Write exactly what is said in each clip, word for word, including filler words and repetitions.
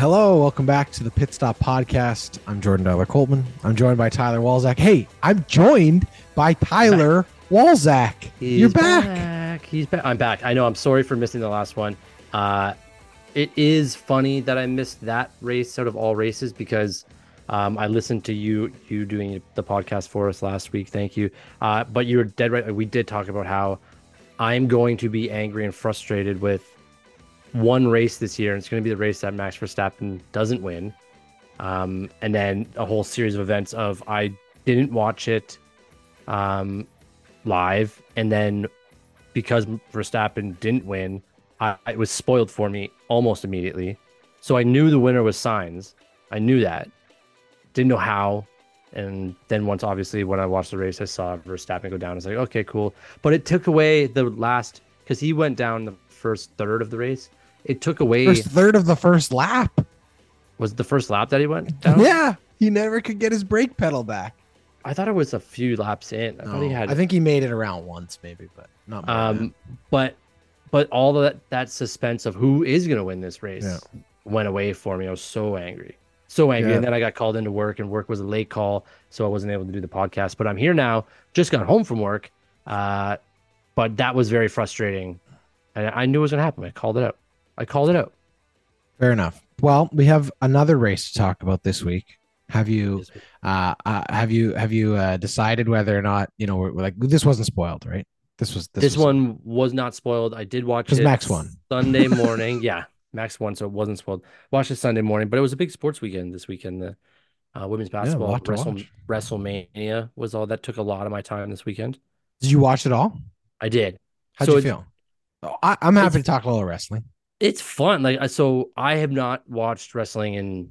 Hello, welcome back to the Pit Stop Podcast. I'm Jordan Tyler Coltman. I'm joined by Tyler Walzak. Hey, I'm joined by Tyler Walzak. He's You're back. back. He's back. I'm back. I know. I'm sorry for missing the last one. Uh, it is funny that I missed that race out of all races because um, I listened to you you doing the podcast for us last week. Thank you. Uh, but you're dead right. We did talk about how I'm going to be angry and frustrated with one race this year, and it's going to be the race that Max Verstappen doesn't win. Um, and then a whole series of events of I didn't watch it um, live, and then because Verstappen didn't win, I, it was spoiled for me almost immediately. So I knew the winner was Sainz. I knew that. Didn't know how. And then once, obviously, when I watched the race, I saw Verstappen go down. I was like, okay, cool. But it took away the last, because he went down the first third of the race. It took away First third of the first lap. was it the first lap that he went down? Yeah, he never could get his brake pedal back. I thought it was a few laps in. I No, thought he had. I think he made it around once, maybe, but not more than Um, but but all that that suspense of who is going to win this race Yeah. went away for me. I was so angry, so angry, Yeah. and then I got called into work, and work was a late call, so I wasn't able to do the podcast. But I'm here now. Just got home from work, uh, but that was very frustrating, and I knew it was going to happen. I called it out. I called it out. Fair enough. Well, we have another race to talk about this week. Have you, uh, uh have you, have you uh, decided whether or not you know we're, we're like this wasn't spoiled, right? This was This, was, one was not spoiled. I did watch 'Cause it Max won. Sunday morning. Yeah, Max won, so it wasn't spoiled. Watched it Sunday morning, but it was a big sports weekend this weekend. The uh, women's a basketball lot to Wrestle, watch. WrestleMania was all that took a lot of my time this weekend. Did you watch it all? I did. How'd So you it's- feel? Oh, I, I'm happy to it's- talk a little wrestling. It's fun. Like I- so, I have not watched wrestling, and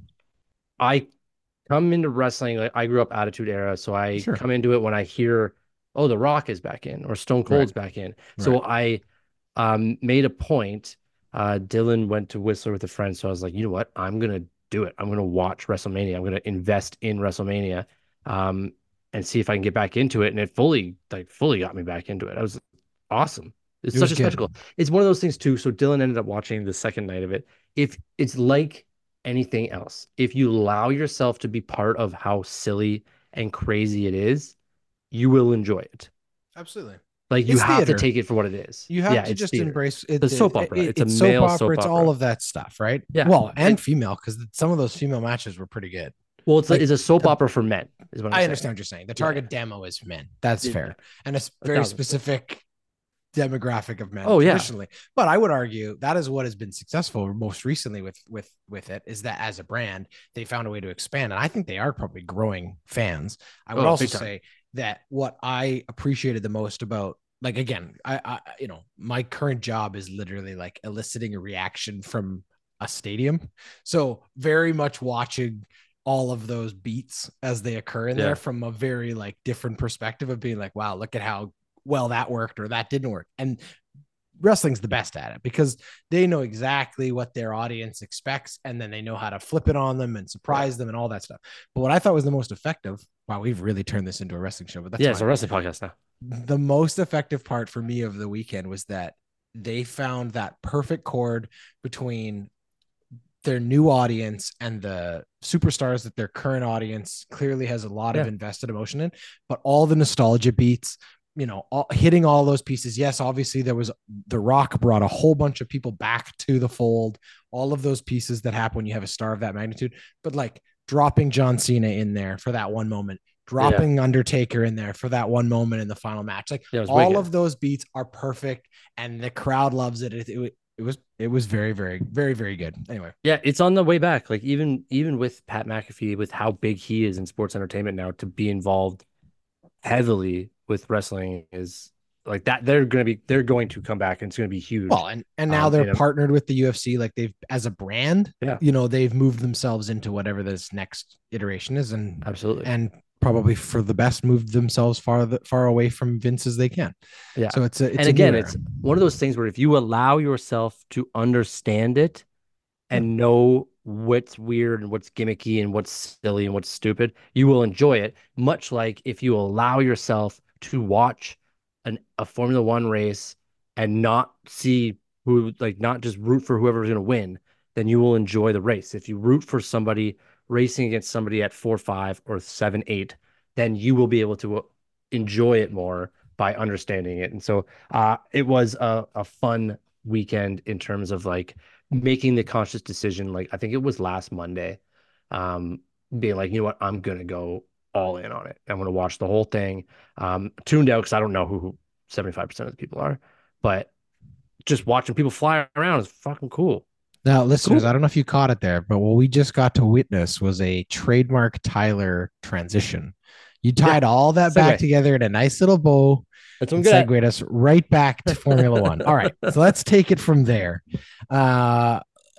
I come into wrestling. Like I grew up Attitude Era, so I Sure. come into it when I hear, "Oh, The Rock is back in," or "Stone Cold's back in." So I um made a point. Uh, Dylan went to Whistler with a friend, so I was like, you know what? I'm gonna do it. I'm gonna watch WrestleMania. I'm gonna invest in WrestleMania, um, and see if I can get back into it. And it fully, like, fully got me back into it. I was awesome. It's It such was a good. spectacle. It's one of those things too. So Dylan ended up watching the second night of it. If it's like anything else, if you allow yourself to be part of how silly and crazy it is, you will enjoy it. Absolutely. Like you It's have theater. to take it for what it is. You have Yeah, to it's just theater. embrace it. The soap it- opera. it- It's a it's male soap opera. soap It's opera. all of that stuff, right? Yeah. Well, and And- female, because some of those female matches were pretty good. Well, it's Like, it's a soap the- opera for men. Is what I'm I saying. understand what you're saying. The target demo is men. That's Yeah. fair, and it's A very thousand percent. specific demographic of men. Oh, yeah. Traditionally, but I would argue that is what has been successful most recently with with with it is that as a brand they found a way to expand, and I think they are probably growing fans. I would Oh, also big time. say that what I appreciated the most about like again, I, I you know my current job is literally like eliciting a reaction from a stadium, so very much watching all of those beats as they occur in Yeah. there from a very like different perspective of being like, wow, look at how well that worked or that didn't work. And wrestling's the best at it because they know exactly what their audience expects and then they know how to flip it on them and surprise them and all that stuff. But what I thought was the most effective, wow, we've really turned this into a wrestling show, but that's Yeah, it's a fine. wrestling podcast now. The most effective part for me of the weekend was that they found that perfect chord between their new audience and the superstars that their current audience clearly has a lot of Yeah. invested emotion in, but all the nostalgia beats, you know, all, hitting all those pieces. Yes, obviously there was The Rock brought a whole bunch of people back to the fold, all of those pieces that happen when you have a star of that magnitude, but like dropping John Cena in there for that one moment, dropping Undertaker in there for that one moment in the final match. Like Yeah, it was all wicked. of those beats are perfect and the crowd loves it. It, it, it was, it was very, very, very, very good. Anyway. Yeah, it's on the way back. Like even even with Pat McAfee, with how big he is in sports entertainment now, to be involved heavily with wrestling is like that. They're gonna be they're going to come back and it's gonna be huge. Well, and, and now Um, they're you know- partnered with the U F C. Like they've, as a brand, Yeah. you know, they've moved themselves into whatever this next iteration is, and Absolutely. and probably for the best, moved themselves far the, far away from Vince as they can. Yeah. So it's a, it's and a again, new it's era. one of those things where if you allow yourself to understand it and know what's weird and what's gimmicky and what's silly and what's stupid, you will enjoy it. Much like if you allow yourself to watch an a Formula One race and not see who, like, not just root for whoever's going to win, then you will enjoy the race. If you root for somebody racing against somebody at four five or seven eight, then you will be able to uh, enjoy it more by understanding it. And so uh, it was a, a fun weekend in terms of like making the conscious decision. Like I think it was last Monday, um, being like, you know what, I'm gonna go all in on it. I'm gonna watch the whole thing. Um, tuned out because I don't know who, who seventy-five percent of the people are, but just watching people fly around is fucking cool. Now, listeners, Cool. I don't know if you caught it there, but what we just got to witness was a trademark Tyler transition. You Yeah. tied all that back Segue. together in a nice little bow That's what I'm and good at. segued us right back to Formula One. All right, so let's take it from there. Uh,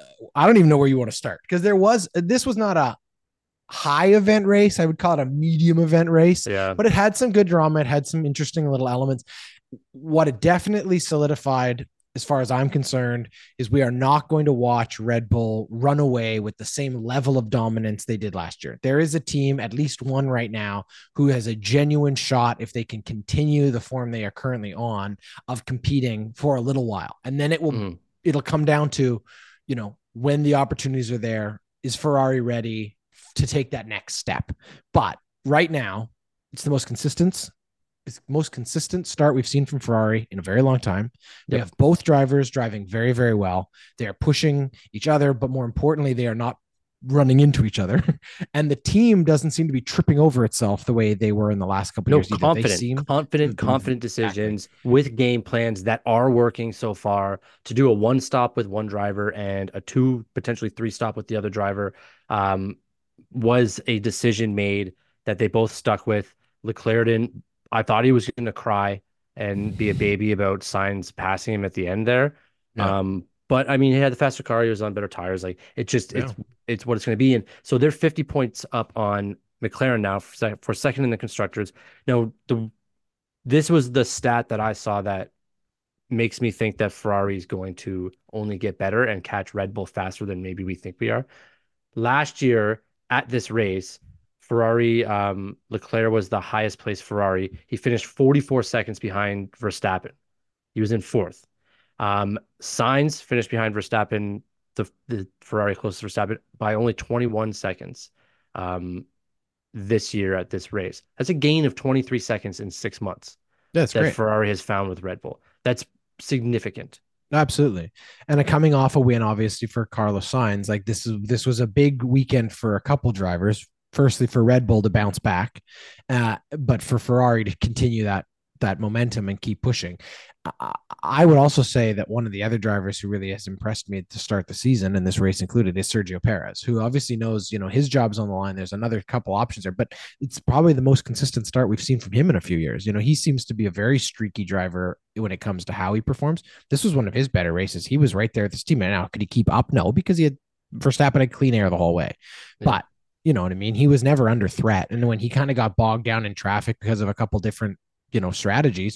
I don't even know where you want to start because there was this was not a high event race. I would call it a medium event race, Yeah. but it had some good drama. It had some interesting little elements. What it definitely solidified, as far as I'm concerned, is we are not going to watch Red Bull run away with the same level of dominance they did last year. There is a team, at least one right now, who has a genuine shot, if they can continue the form they are currently on, of competing for a little while. And then it will, Mm. it'll come down to, you know, when the opportunities are there, is Ferrari ready to take that next step? But right now, it's the most consistent is most consistent start we've seen from Ferrari in a very long time. We Yep. have both drivers driving very, very well. They are pushing each other, but more importantly, they are not running into each other. And the team doesn't seem to be tripping over itself the way they were in the last couple of No, years either. They confident, seem confident, confident exactly. decisions with game plans that are working so far to do a one stop with one driver and a two, potentially three stop with the other driver, um, was a decision made that they both stuck with. Leclerc didn't, I thought he was going to cry and be a baby about Sainz passing him at the end there. Yeah. Um, but I mean, he had the faster car, he was on better tires. Like it just, Yeah. it's, it's what it's going to be. And so they're fifty points up on McLaren now for, sec for second in the constructors. Now, the this was the stat that I saw that makes me think that Ferrari is going to only get better and catch Red Bull faster than maybe we think we are. Last year at this race, Ferrari, um, Leclerc was the highest placed Ferrari. He finished forty-four seconds behind Verstappen. He was in fourth. Um, Sainz finished behind Verstappen, the, the Ferrari closest to Verstappen, by only twenty-one seconds. Um, this year at this race. That's a gain of twenty-three seconds in six months That's that great. Ferrari has found with Red Bull. That's significant. Absolutely. And a coming off a win, obviously, for Carlos Sainz, like this is this was a big weekend for a couple drivers. Firstly, for Red Bull to bounce back, uh, but for Ferrari to continue that that momentum and keep pushing. I, I would also say that one of the other drivers who really has impressed me to start the season, and this race included, is Sergio Perez, who obviously knows, you know, his job's on the line. There's another couple options there, but it's probably the most consistent start we've seen from him in a few years. You know, he seems to be a very streaky driver when it comes to how he performs. This was one of his better races. He was right there at this team. And now, could he keep up? No, because he had Verstappen had clean air the whole way. Yeah. But you know what I mean? He was never under threat. And when he kind of got bogged down in traffic because of a couple different, you know, strategies,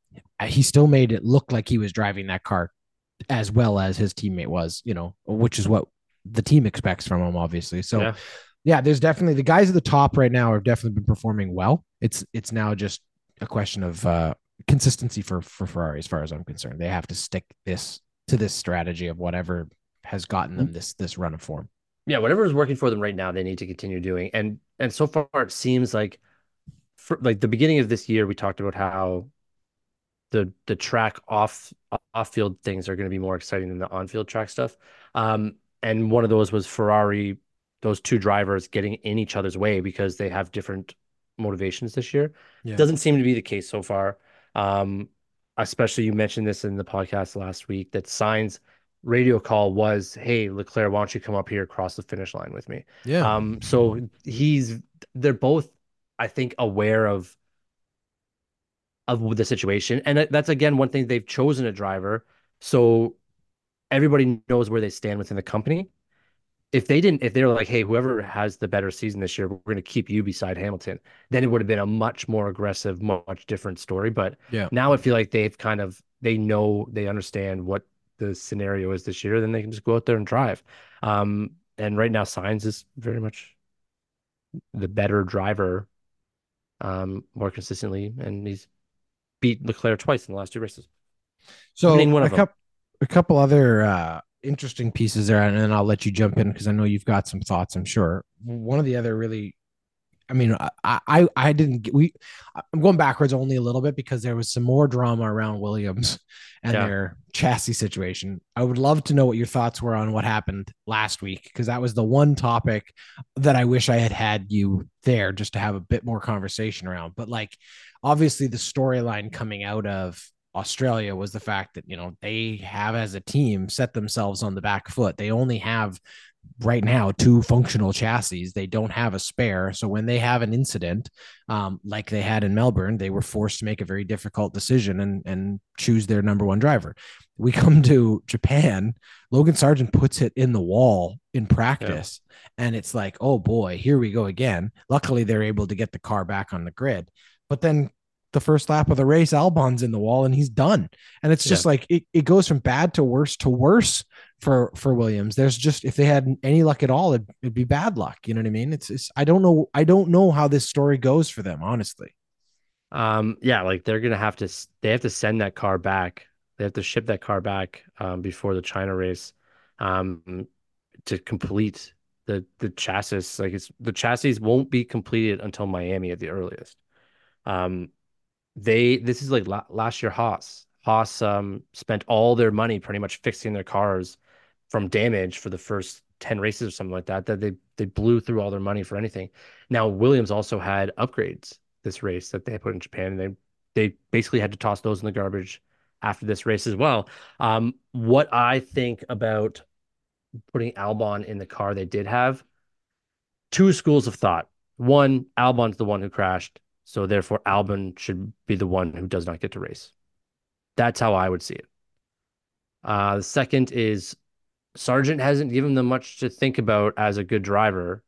he still made it look like he was driving that car as well as his teammate was, you know, which is what the team expects from him, obviously. So, Yeah. yeah, there's definitely the guys at the top right now have definitely been performing well. It's it's now just a question of uh, consistency for for Ferrari, as far as I'm concerned. They have to stick this to this strategy of whatever has gotten them this this run of form. Yeah, whatever is working for them right now, they need to continue doing. And and so far it seems like for like the beginning of this year, we talked about how the the track off off field things are going to be more exciting than the on field track stuff. Um, and one of those was Ferrari, those two drivers getting in each other's way because they have different motivations this year. Yeah. Doesn't seem to be the case so far. Um, especially you mentioned this in the podcast last week that Sainz radio call was, "Hey, Leclerc, why don't you come up here across the finish line with me?" Yeah. Um, so he's they're both, I think, aware of of the situation. And that's again one thing, they've chosen a driver, so everybody knows where they stand within the company. If they didn't, if they're like, hey, whoever has the better season this year, we're going to keep you beside Hamilton, then it would have been a much more aggressive, much different story. But Yeah. now I feel like they've kind of they know they understand what the scenario is this year, then they can just go out there and drive. Um, and right now, Sainz is very much the better driver, um, more consistently, and he's beat Leclerc twice in the last two races, So winning one a of them. couple a couple other uh interesting pieces there, and then I'll let you jump in because I know you've got some thoughts, I'm sure. One of the other really, I mean, I, I, I didn't get, we, I'm going backwards only a little bit because there was some more drama around Williams and Yeah. their chassis situation. I would love to know what your thoughts were on what happened last week, because that was the one topic that I wish I had had you there just to have a bit more conversation around. But like, obviously, the storyline coming out of Australia was the fact that, you know, they have as a team set themselves on the back foot. They only have right now two functional chassis. They don't have a spare. So when they have an incident, um, like they had in Melbourne, they were forced to make a very difficult decision and, and choose their number one driver. We come to Japan, Logan Sargent puts it in the wall in Yeah. practice. And it's like, oh boy, here we go again. Luckily, they're able to get the car back on the grid. But then the first lap of the race, Albon's in the wall and he's done. And it's Yeah. just like it, it goes from bad to worse to worse for for Williams. There's just, if they had any luck at all, it'd, it'd be bad luck. You know what I mean? It's, it's I don't know I don't know how this story goes for them, honestly. Um, yeah, like they're gonna have to s- they have to send that car back. They have to ship that car back um before the China race um to complete the the chassis. Like it's the chassis won't be completed until Miami at the earliest. Um they this is like la last year Haas. Haas um spent all their money pretty much fixing their cars from damage for the first ten races or something like that that they they blew through all their money for anything. Now Williams also had upgrades this race that they put in Japan, and they they basically had to toss those in the garbage after this race as well. Um what I think about putting Albon in the car they did have, two schools of thought. One, Albon's the one who crashed, so therefore Albon should be the one who does not get to race. That's how I would see it. Uh, the second is Sargent hasn't given them much to think about as a good driver,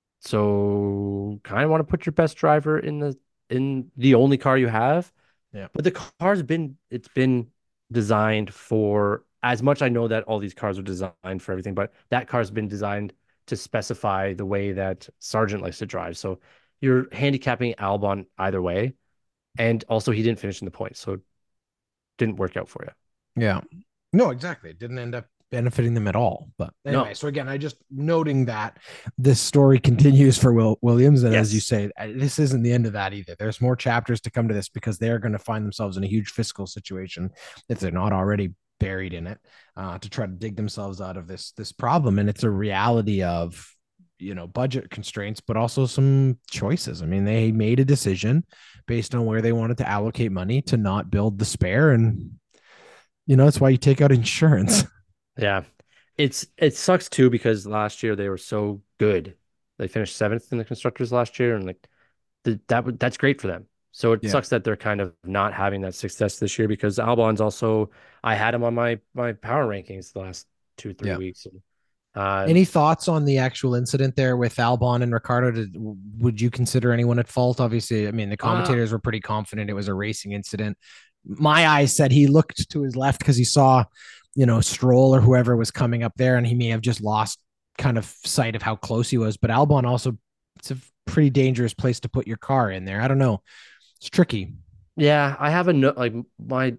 so kind of want to put your best driver in the in the only car you have. Yeah. But the car's been it's been designed for, as much I know that all these cars are designed for everything, but that car's been designed to specify the way that Sargent likes to drive. So you're handicapping Albon either way. And also he didn't finish in the points, so it didn't work out for you. Yeah. No, exactly. It didn't end up benefiting them at all. But anyway, No. so again, I just noting that this story continues for Will Williams. And as you Yes. say, this isn't the end of that either. There's more chapters to come to this because they're going to find themselves in a huge fiscal situation if they're not already buried in it, uh, to try to dig themselves out of this this problem. And it's a reality of, you know, budget constraints, but also some choices. I mean, they made a decision based on where they wanted to allocate money to not build the spare, and you know, that's why you take out insurance. Yeah. It's it sucks too because last year they were so good. They finished seventh in the constructors last year, and like th that would that's great for them. So it Yeah. sucks that they're kind of not having that success this year because Albon's also, I had him on my my power rankings the last two, three Yeah. weeks. And, uh Any thoughts on the actual incident there with Albon and Ricardo? Did, would you consider anyone at fault? Obviously, I mean, the uh commentators were pretty confident it was a racing incident. My eyes said he looked to his left because he saw, you know, Stroll or whoever was coming up there, and he may have just lost kind of sight of how close he was. But Albon also, it's a pretty dangerous place to put your car in there. I don't know. It's tricky. yeah, I have a no like my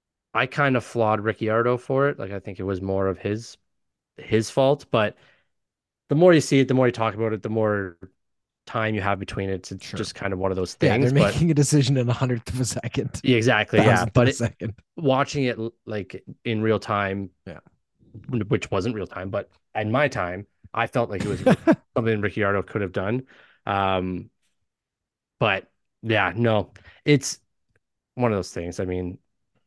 I kind of flawed Ricciardo for it. Like I think it was more of his his fault, but the more you see it, the more you talk about it, the more time you have between it. It's Sure. just kind of one of those Yeah, they're things. But making a decision in a hundredth of a second, yeah, exactly, yeah. thousandth of But a it, second. watching it like in real time, Yeah. which wasn't real time, but in my time, I felt like it was something Ricciardo could have done. Um, but yeah, no, it's one of those things. I mean,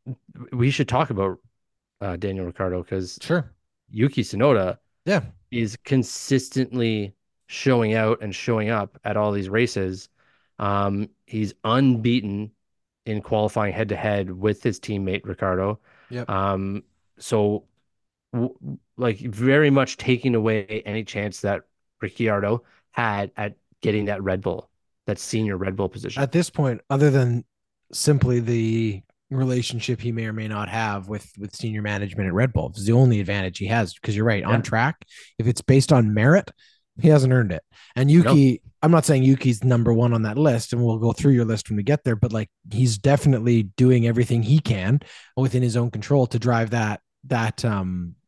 we should talk about uh, Daniel Ricciardo because Sure. Yuki Tsunoda Yeah. is consistently showing out and showing up at all these races. Um, he's unbeaten in qualifying head to head with his teammate Ricardo. Yep. Um, so w like very much taking away any chance that Ricciardo had at getting that Red Bull, that senior Red Bull position. At this point, other than simply the relationship he may or may not have with with senior management at Red Bull, it's the only advantage he has. Because you're right, on Yeah. track, if it's based on merit, he hasn't earned it. And No. Yuki, I'm not saying Yuki's number one on that list, and we'll go through your list when we get there, but like he's definitely doing everything he can within his own control to drive that that um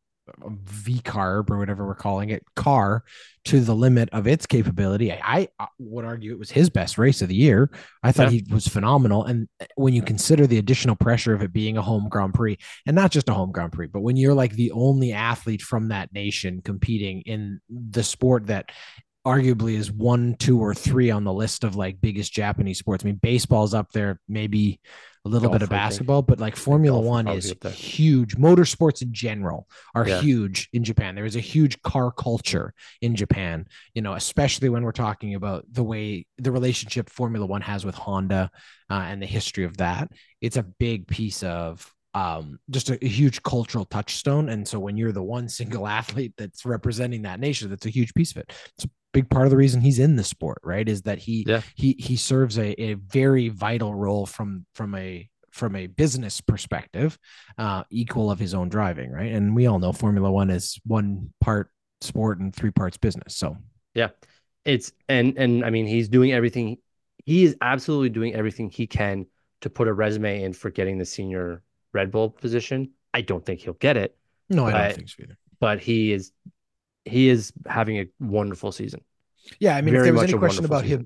V carb or whatever we're calling it car to the limit of its capability. I, I would argue it was his best race of the year. I thought yeah. he was phenomenal. And when you consider the additional pressure of it being a home Grand Prix, and not just a home Grand Prix, but when you're like the only athlete from that nation competing in the sport that arguably is one, two, or three on the list of like biggest Japanese sports. I mean, baseball's up there, maybe a little golf, bit of basketball, but like Formula One is huge. Motorsports in general are yeah. huge in Japan. There is a huge car culture in Japan, you know, especially when we're talking about the way the relationship Formula One has with Honda uh, and the history of that. It's a big piece of um, just a, a huge cultural touchstone. And so when you're the one single athlete that's representing that nation, that's a huge piece of it. It's a big part of the reason he's in the sport, right? Is that he yeah. he he serves a, a very vital role from from a from a business perspective, uh, equal of his own driving, right? And we all know Formula One is one part sport and three parts business. So yeah, it's and and I mean he's doing everything. He is absolutely doing everything he can to put a resume in for getting the senior Red Bull position. I don't think he'll get it. No, but, I don't think so either. But he is. He is having a wonderful season. Yeah, I mean, Very if there was any question about season. him,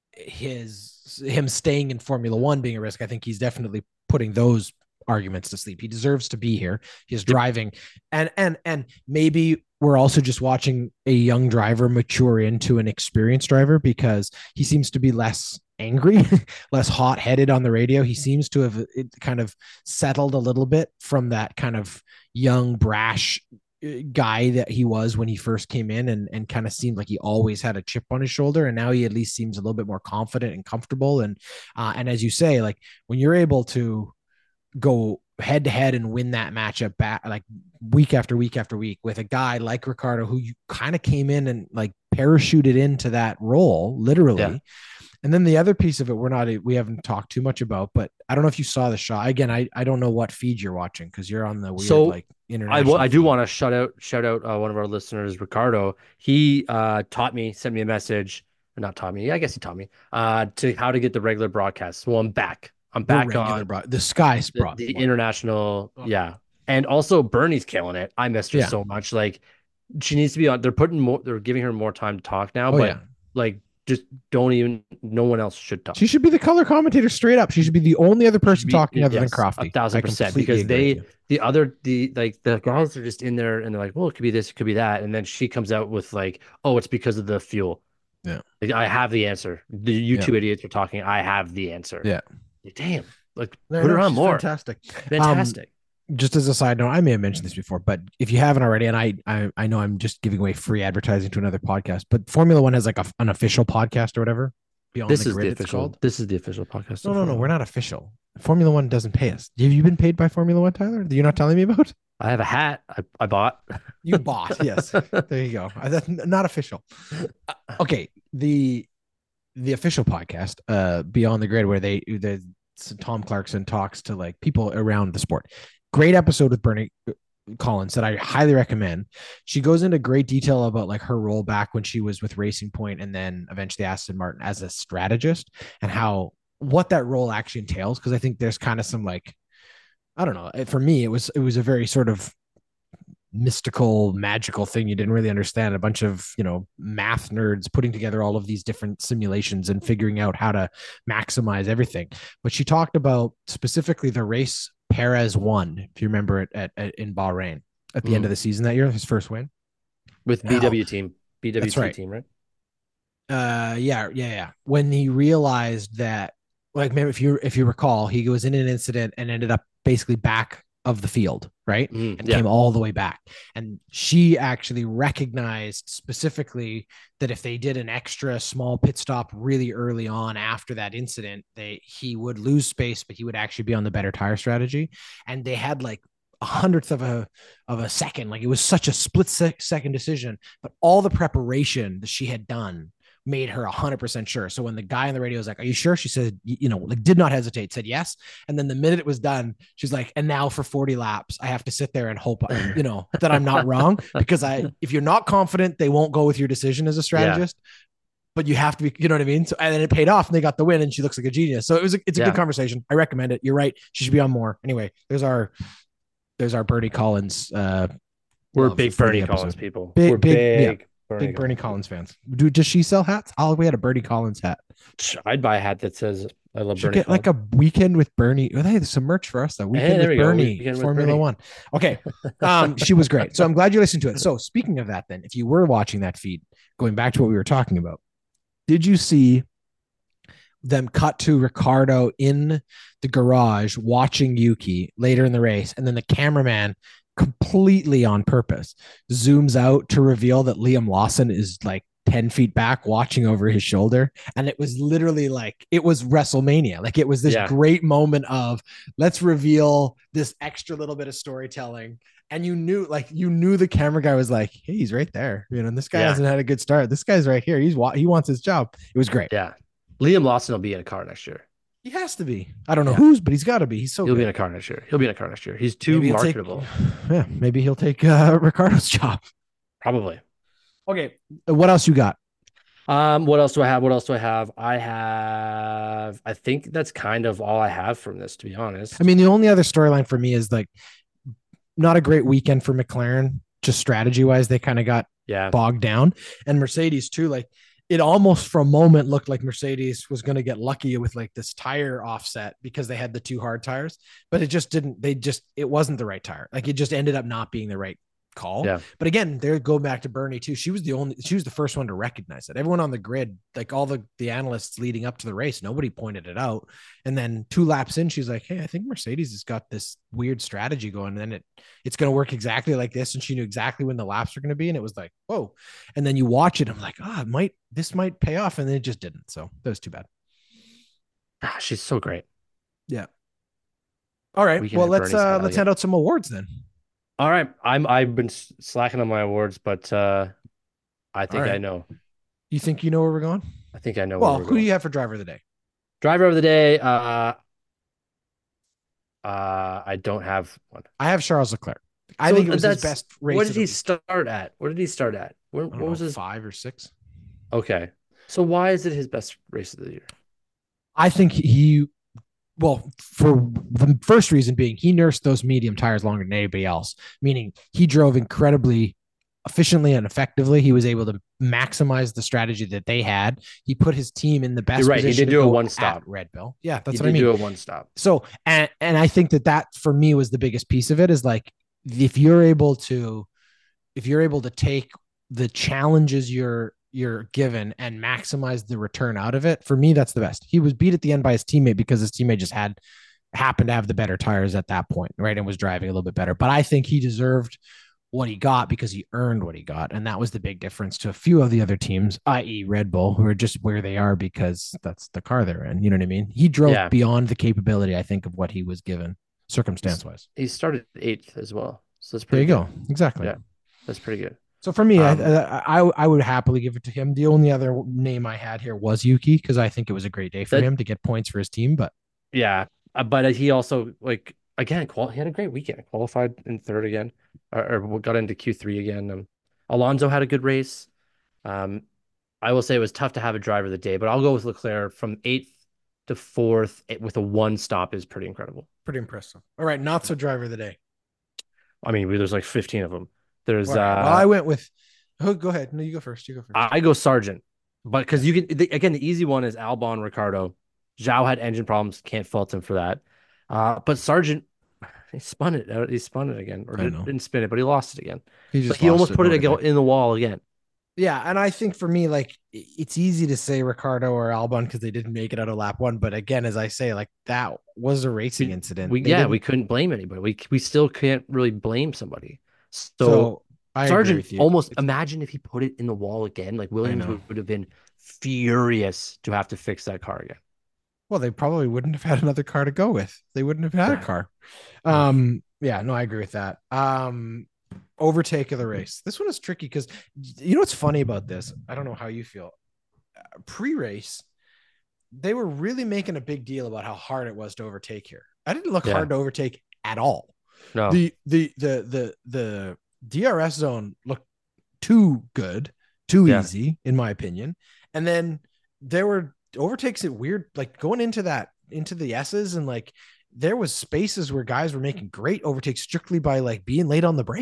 his him staying in Formula One being a risk, I think he's definitely putting those arguments to sleep. He deserves to be here. He's driving, and and and maybe we're also just watching a young driver mature into an experienced driver because he seems to be less angry, less hot-headed on the radio. He seems to have it kind of settled a little bit from that kind of young, brash guy that he was when he first came in, and and kind of seemed like he always had a chip on his shoulder, and now he at least seems a little bit more confident and comfortable. And uh, and as you say, like when you're able to go head to head and win that matchup back like week after week after week with a guy like Ricciardo, who you kind of came in and like parachuted into that role literally. Yeah. And then the other piece of it, we're not, we haven't talked too much about, but I don't know if you saw the shot. Again, I, I don't know what feed you're watching because you're on the weird, so like international. I, I do want to shout out, shout out uh, one of our listeners, Ricardo. He uh, taught me, sent me a message, or not taught me, I guess he taught me uh, to how to get the regular broadcast. Well, I'm back. I'm back the on broad, the Sky the, the international. Oh. Yeah. And also Bernie's killing it. I missed her yeah. so much. Like she needs to be on, they're putting more, they're giving her more time to talk now, oh, but yeah. like, just don't even, no one else should talk. She should be the color commentator straight up. She should be the only other person be, talking other yes, than Crofty. A thousand percent. Because they, the other, the, like the guys are just in there and they're like, well, it could be this, it could be that. And then she comes out with like, oh, it's because of the fuel. Yeah. Like, I have the answer. The, you yeah. two idiots are talking. I have the answer. Yeah. Like, damn. Like, no, put her on more. Fantastic. Fantastic. Um, just as a side note, I may have mentioned this before, but if you haven't already, and I, I, I know I'm just giving away free advertising to another podcast, but Formula One has like a, an official podcast or whatever. Beyond this the is grid, the official. This is the official podcast. No, no, no, we're not official. Formula One doesn't pay us. Have you been paid by Formula One, Tyler? You're not telling me about? I have a hat. I, I bought. You bought, yes. There you go. That's not official. Okay, the the official podcast, uh, Beyond the Grid, where they the Tom Clarkson talks to like people around the sport. Great episode with Bernie Collins that I highly recommend. She goes into great detail about like her role back when she was with Racing Point and then eventually Aston Martin as a strategist and how what that role actually entails. Cause I think there's kind of some like, I don't know, for me, it was, it was a very sort of mystical, magical thing. You didn't really understand. A bunch of, you know, math nerds putting together all of these different simulations and figuring out how to maximize everything. But she talked about specifically the race Perez won, if you remember it, at, at in Bahrain at the mm. end of the season that year, his first win with B W team, B W T right. team, right? Uh, yeah, yeah, yeah. When he realized that, like, maybe if you if you recall, he was in an incident and ended up basically back of the field, right? Mm, and yeah. came all the way back. And she actually recognized specifically that if they did an extra small pit stop really early on after that incident, they he would lose space, but he would actually be on the better tire strategy. And they had like a hundredth of a of a second. Like it was such a split sec- second decision, but all the preparation that she had done made her a hundred percent sure. So when the guy on the radio was like, "Are you sure?" She said, you know, like did not hesitate, said yes. And then the minute it was done, she's like, "And now for forty laps, I have to sit there and hope, you know, that I'm not wrong because I, if you're not confident, they won't go with your decision as a strategist." Yeah. But you have to be, you know what I mean? So, and then it paid off and they got the win and she looks like a genius. So it was, a, it's a yeah. good conversation. I recommend it. You're right. She should be on more. Anyway, there's our, there's our Bernie Collins, uh, We're love big for Bernie the Collins episode. people. We're Big, big, yeah, big Bernie big Bernie Collins. Collins fans. Do does she sell hats? Oh, we had a Bernie Collins hat. people. I'd buy a hat that says I love Should Bernie get like Collins. a weekend with Bernie. Oh, hey, there's some merch for us though. Hey, Weekend there with we go. Bernie, Weekend with Formula Bernie. One. Okay. Um, she was great. So I'm glad you listened to it. So speaking of that, then, if you were watching that feed, going back to what we were talking about, did you see them cut to Ricardo in the garage watching Yuki later in the race, and then the cameraman completely on purpose zooms out to reveal that Liam Lawson is like ten feet back watching over his shoulder. And it was literally like, it was WrestleMania. Like it was this Yeah. great moment of let's reveal this extra little bit of storytelling. And you knew, like, you knew the camera guy was like, hey, he's right there. You know, and this guy Yeah. hasn't had a good start. This guy's right here. He's he wants his job. It was great. Yeah. Liam Lawson will be in a car next year. He has to be. I don't know Yeah. whose, but he's got to be. He's so He'll good. be in a car next year. He'll be in a car next year. He's too Maybe he'll take- marketable. yeah, maybe he'll take uh, Ricardo's job. Probably. Okay, what else you got? Um, what else do I have? What else do I have? I have, I think that's kind of all I have from this, to be honest. I mean, the only other storyline for me is like not a great weekend for McLaren, just strategy wise. They kind of got yeah. bogged down, and Mercedes too. Like it almost for a moment looked like Mercedes was going to get lucky with like this tire offset because they had the two hard tires, but it just didn't. They just, it wasn't the right tire. Like it just ended up not being the right call. Yeah. But again, there go back to Bernie too. She was the only, she was the first one to recognize it. Everyone on the grid, like all the, the analysts leading up to the race, nobody pointed it out. And then two laps in, she's like, hey, I think Mercedes has got this weird strategy going. And then it, it's going to work exactly like this. And she knew exactly when the laps were going to be. And it was like, whoa. And then you watch it. I'm like, oh, it might, this might pay off. And then it just didn't. So that was too bad. Ah, she's so great. Yeah. All right. Weekend Well, at let's, Bernie's uh, Hell, let's yeah. hand out some awards then. All right. I'm, I've been slacking on my awards, but uh, I think right. I know. You think you know where we're going? I think I know. Well, where we're who going. do you have for driver of the day? Driver of the day. Uh, uh, I don't have one. I have Charles Leclerc. I So think it was his that's- best race. What of did the he week. start at? Where did he start at? Where, I don't what was know, his? five or six? Okay. So why is it his best race of the year? I think he, well, for the first reason being, he nursed those medium tires longer than anybody else, meaning he drove incredibly efficiently and effectively. He was able to maximize the strategy that they had. He put his team in the best You're right. He position did to do a go one at stop. Red Bull. Yeah, that's He what I did mean. do a one stop. So, and, and I think that that for me was the biggest piece of it is like, if you're able to, if you're able to take the challenges you're, you're given and maximize the return out of it, for me, that's the best. He was beat at the end by his teammate because his teammate just had, happened to have the better tires at that point, right? And was driving a little bit better. But I think he deserved what he got because he earned what he got. And that was the big difference to a few of the other teams, that is. Red Bull, who are just where they are because that's the car they're in. You know what I mean? He drove Yeah. beyond the capability, I think, of what he was given circumstance wise. He started eighth as well. So that's There pretty you good. go. Exactly. Yeah. That's pretty good. So for me, Um, I, I I would happily give it to him. The only other name I had here was Yuki because I think it was a great day for That- him to get points for his team. But Yeah. Uh, but he also, like, again, qual- he had a great weekend. Qualified in third again, or, or got into Q three again. Um, Alonso had a good race. Um, I will say it was tough to have a driver of the day, but I'll go with Leclerc from eighth to fourth it- with a one stop is pretty incredible. pretty impressive. All right, not so driver of the day. I mean, there's like fifteen of them. There's All right, uh, well, I went with. Oh, go ahead. No, you go first. You go first. I go Sargent, but because you can the, again, the easy one is Albon, Ricardo. Zhao had engine problems, can't fault him for that. Uh, but Sargent, he spun it. out- He spun it again, or I did, know. didn't spin it, but he lost it again. he But he lost almost put it no ag- in the wall again. Yeah, and I think for me, like i- it's easy to say Ricardo or Albon because they didn't make it out of lap one. But again, as I say, like that was a racing We- incident. We They yeah, didn't- we couldn't blame anybody. We we still can't really blame somebody. So, So I agree Sargent with you. almost It's- imagine if he put it in the wall again. Like Williams know. would, would have been furious to have to fix that car again. Well, they probably wouldn't have had another car to go with. They wouldn't have had a car. Um, yeah, no, I agree with that. Um, overtake of the race. This one is tricky because you know what's funny about this? I don't know how you feel. Uh, pre-race, they were really making a big deal about how hard it was to overtake here. I didn't look Yeah. hard to overtake at all. No, The the the the the D R S zone looked too good, too Yeah. easy, in my opinion. And then there were overtakes it weird, like going into that into the S's, and like there was spaces where guys were making great overtakes strictly by like being late on the brakes.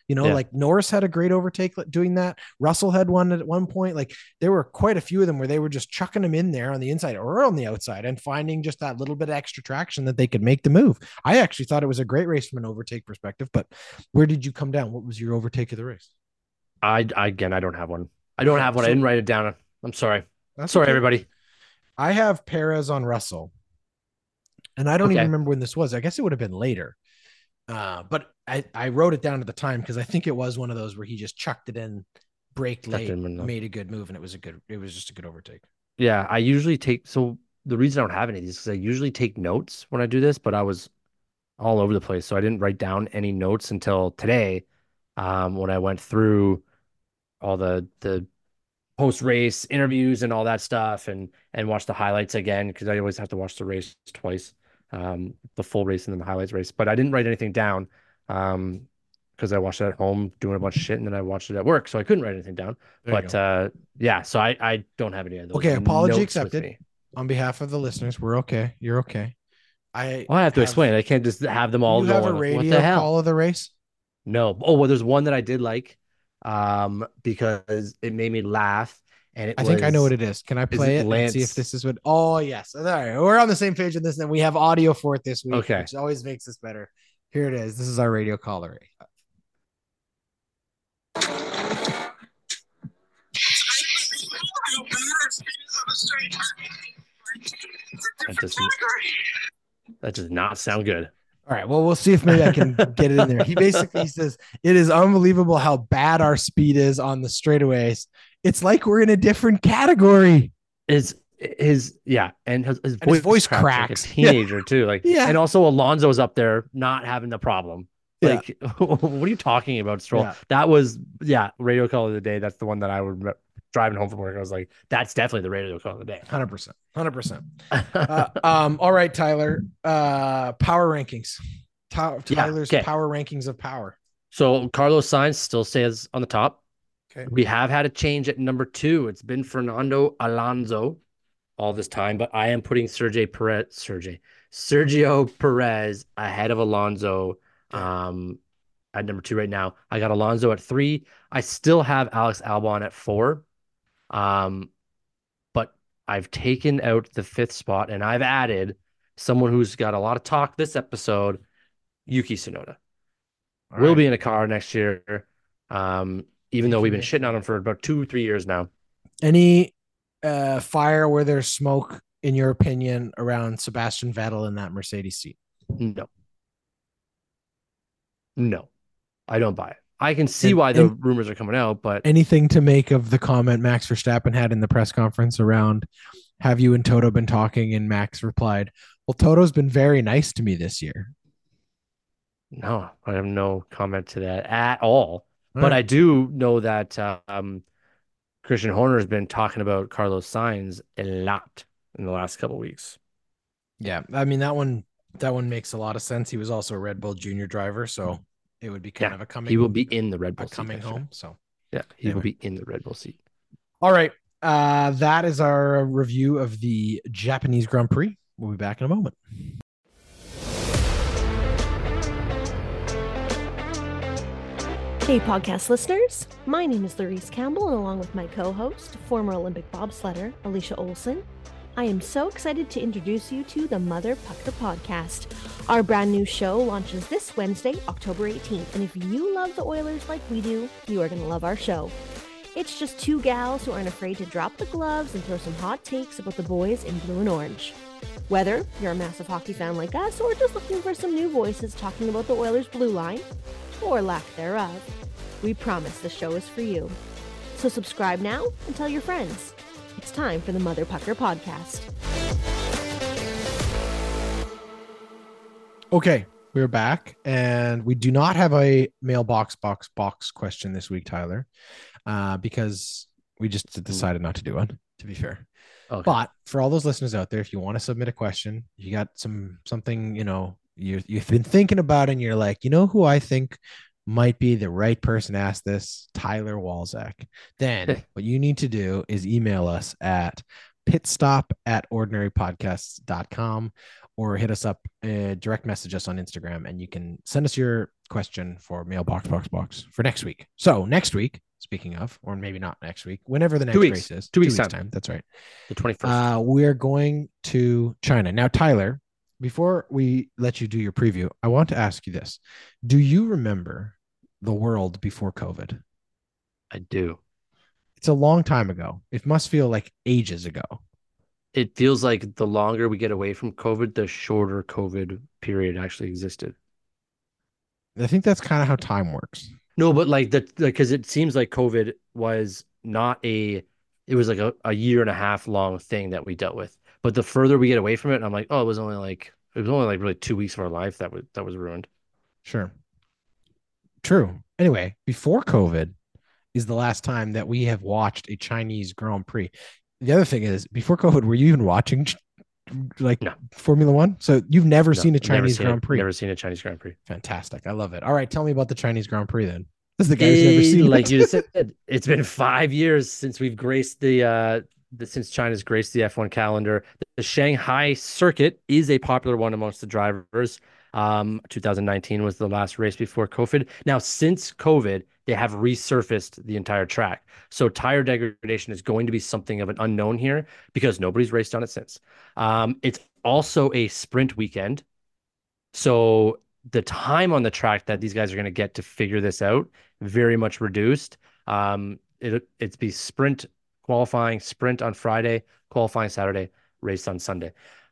You know, Yeah. like Norris had a great overtake doing that. Russell had one at one point. Like there were quite a few of them where they were just chucking them in there on the inside or on the outside and finding just that little bit of extra traction that they could make the move. I actually thought it was a great race from an overtake perspective, but where did you come down? What was your overtake of the race? I, I again, I don't have one. I don't have one. So, I didn't write it down. I'm sorry. that's Sorry, okay. everybody. I have Perez on Russell, and I don't Okay. even remember when this was. I guess it would have been later. Uh, but I, I wrote it down at the time because I think it was one of those where he just chucked it in, braked late, made a good move, and it was a good, it was just a good overtake. Yeah, I usually take, so the reason I don't have any of these is because I usually take notes when I do this, but I was all over the place. So I didn't write down any notes until today, um, when I went through all the the post race interviews and all that stuff and and watch the highlights again because I always have to watch the race twice, um, the full race and then the highlights race. But I didn't write anything down, um, because I watched it at home doing a bunch of shit and then I watched it at work, so I couldn't write anything down. There you But go. uh, yeah, so I I don't have any of those Okay, apology notes with accepted. me. On behalf of the listeners, we're okay. You're okay. I Well, I have to have- explain. I can't just have them all you have a going. What radio the hell? call of the race? No. Oh, well, there's one that I did like, um, because it made me laugh, and it I was. think I know what it is. Can I play it it and see if Lance? this is what? Oh yes, all right. We're on the same page in this. And we have audio for it this week, Okay. which always makes this better. Here it is. This is our radio caller. That does, that does not sound good. All right. Well, we'll see if maybe I can get it in there. He basically says it is unbelievable how bad our speed is on the straightaways. It's like we're in a different category. His his yeah, and his, his And voice, his voice cracks, cracks. like a teenager too. Like Yeah. and also Alonso's up there not having the problem. Yeah. Like, what are you talking about, Stroll? Yeah. That was yeah, radio call of the day. That's the one that I would driving home from work. I was like, that's definitely the radio call of the day. one hundred percent. one hundred percent. Uh, um, all right, Tyler. Uh, power rankings. Ty- Tyler's yeah, okay. power rankings of power. So Carlos Sainz still stays on the top. Okay. We have had a change at number two. It's been Fernando Alonso all this time, but I am putting Sergio Perez, Sergio, Sergio Perez ahead of Alonso. Okay. Um, at number two right now. I got Alonso at three. I still have Alex Albon at four. Um, but I've taken out the fifth spot and I've added someone who's got a lot of talk this episode, Yuki Tsunoda. All Will right. be in a car next year. Um, even though we've been shitting on him for about two, three years now. Any uh, fire where there's smoke, in your opinion, around Sebastian Vettel in that Mercedes seat? No. No, I don't buy it. I can see And- why the and- rumors are coming out, but Anything to make of the comment Max Verstappen had in the press conference around, have you and Toto been talking? And Max replied, well, Toto's been very nice to me this year. no, I have no comment to that at all. All But right. I do know that um, Christian Horner has been talking about Carlos Sainz a lot in the last couple of weeks. Yeah, I mean that one that one makes a lot of sense. He was also a Red Bull Junior driver, so it would be kind Yeah, of a coming. He will be in the Red Bull a seat coming next year. home. So Yeah, he will Anyway. be in the Red Bull seat. all right, uh, that is our review of the Japanese Grand Prix. We'll be back in a moment. Hey, podcast listeners. My name is Laurice Campbell, and along with my co host, former Olympic bobsledder, Alicia Olson, I am so excited to introduce you to the Mother Pucker podcast. Our brand new show launches this Wednesday, October eighteenth, and if you love the Oilers like we do, you are going to love our show. It's just two gals who aren't afraid to drop the gloves and throw some hot takes about the boys in blue and orange. Whether you're a massive hockey fan like us or just looking for some new voices talking about the Oilers' blue line, or lack thereof, we promise the show is for you. So subscribe now and tell your friends. It's time for the Mother Pucker podcast. Okay, we're back, and we do not have a mailbox box box question this week, Tyler, uh, because we just decided not to do one. To be fair. Okay. But for all those listeners out there, if you want to submit a question, you got some something, you know, you you've been thinking about, and you're like, you know, who I think might be the right person to ask this, Tyler Walzak. Then what you need to do is email us at pitstop at ordinary podcasts dot com or hit us up, uh, direct message us on Instagram, and you can send us your question for Mailbox Box Box for next week. So next week, speaking of, or maybe not next week, whenever the next race is, two, two weeks, weeks time. time. That's right. The twenty-first. Uh, we're going to China. Now, Tyler, before we let you do your preview, I want to ask you this. Do you remember the world before COVID? I do. It's a long time ago. It must feel like ages ago. It feels like the longer we get away from COVID, the shorter COVID period actually existed. I think that's kind of how time works. No, but like the because it seems like COVID was not a, it was like a, a year and a half long thing that we dealt with. But the further we get away from it, I'm like, oh, it was only like it was only like really two weeks of our life that was that was ruined. Sure. True. Anyway, before COVID is the last time that we have watched a Chinese Grand Prix. The other thing is, before COVID, were you even watching like no. Formula One? So you've never no, seen a Chinese seen Grand it, Prix? Never seen a Chinese Grand Prix. Fantastic. I love it. All right. Tell me about the Chinese Grand Prix then. This is the guy who's never seen like it. you said, it's been five years since we've graced the, uh, the since China's graced the F one calendar. The Shanghai circuit is a popular one amongst the drivers. Um, two thousand nineteen was the last race before COVID. Now, since COVID, they have resurfaced the entire track. So tire degradation is going to be something of an unknown here because nobody's raced on it since. Um, it's also a sprint weekend. So the time on the track that these guys are going to get to figure this out, very much reduced. Um, it, it's be sprint qualifying, sprint on Friday, qualifying Saturday, race on Sunday.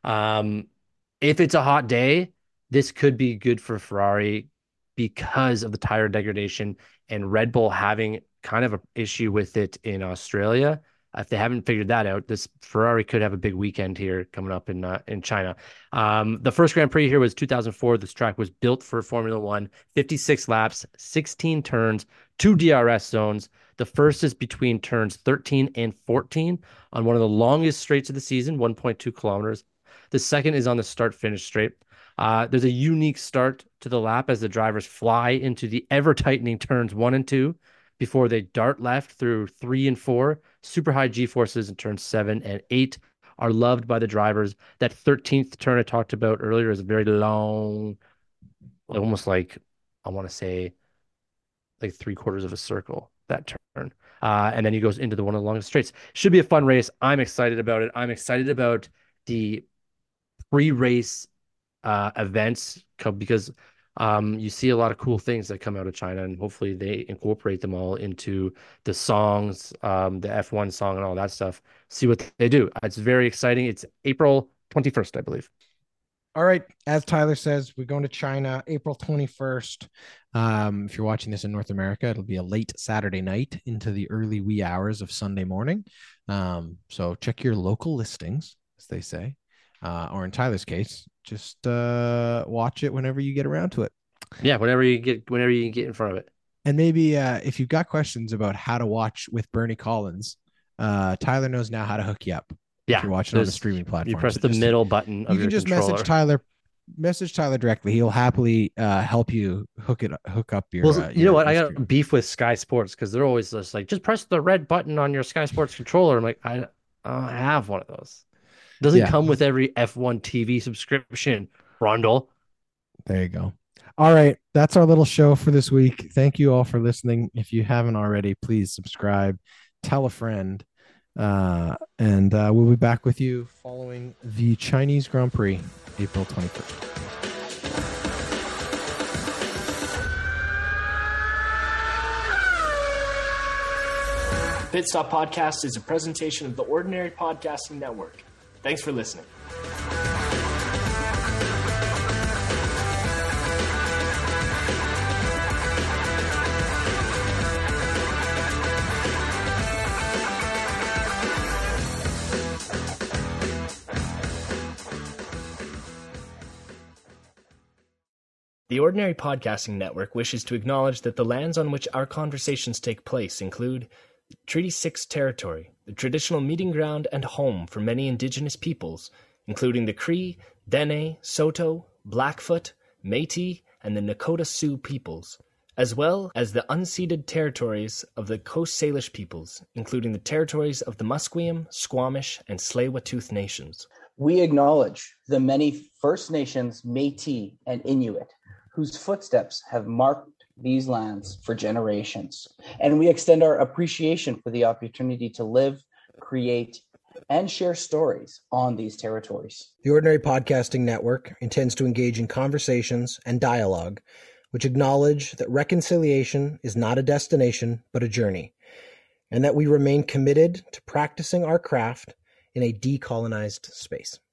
Um, if it's a hot day, this could be good for Ferrari because of the tire degradation and Red Bull having kind of an issue with it in Australia. If they haven't figured that out, this Ferrari could have a big weekend here coming up in uh, in China. Um, the first Grand Prix here was two thousand four. This track was built for Formula One, fifty-six laps, sixteen turns, two D R S zones. The first is between turns thirteen and fourteen on one of the longest straights of the season, one point two kilometers. The second is on the start-finish straight. Uh, there's a unique start to the lap as the drivers fly into the ever-tightening turns one and two before they dart left through three and four. Super high G-forces in turns seven and eight are loved by the drivers. That thirteenth turn I talked about earlier is a very long, almost like, I want to say, like three quarters of a circle, that turn. Uh, and then he goes into the one of the longest straights. Should be a fun race. I'm excited about it. I'm excited about the pre-race uh, events because um, you see a lot of cool things that come out of China, and hopefully they incorporate them all into the songs, um, the F one song and all that stuff. See what they do. It's very exciting. It's April twenty-first, I believe. All right. As Tyler says, we're going to China April twenty-first. Um, if you're watching this in North America, it'll be a late Saturday night into the early wee hours of Sunday morning. Um, so check your local listings, as they say, uh, or in Tyler's case, just uh, watch it whenever you get around to it. Yeah, whenever you get whenever you get in front of it. And maybe uh, if you've got questions about how to watch with Bernie Collins, uh, Tyler knows now how to hook you up. Yeah, if you're watching on the streaming platform. You press so the just, middle button. Of you can your just controller. message Tyler. Message Tyler directly. He'll happily uh, help you hook it, hook up your. Well, uh, you your, know what? I got stream. beef with Sky Sports because they're always just like, just press the red button on your Sky Sports controller. I'm like, I, I don't have one of those. It doesn't Yeah. come with every F one T V subscription, Rondell. There you go. All right, that's our little show for this week. Thank you all for listening. If you haven't already, please subscribe, tell a friend, uh, and uh, we'll be back with you following the Chinese Grand Prix, April twenty-first. Pit Stop Podcast is a presentation of the Ordinary Podcasting Network. Thanks for listening. The Ordinary Podcasting Network wishes to acknowledge that the lands on which our conversations take place include Treaty six territory, the traditional meeting ground and home for many indigenous peoples, including the Cree, Dene, Saulteaux, Blackfoot, Métis, and the Nakota Sioux peoples, as well as the unceded territories of the Coast Salish peoples, including the territories of the Musqueam, Squamish, and Tsleil-Waututh nations. We acknowledge the many First Nations, Métis, and Inuit whose footsteps have marked these lands for generations. And we extend our appreciation for the opportunity to live, create, and share stories on these territories. The Ordinary Podcasting Network intends to engage in conversations and dialogue which acknowledge that reconciliation is not a destination, but a journey, and that we remain committed to practicing our craft in a decolonized space.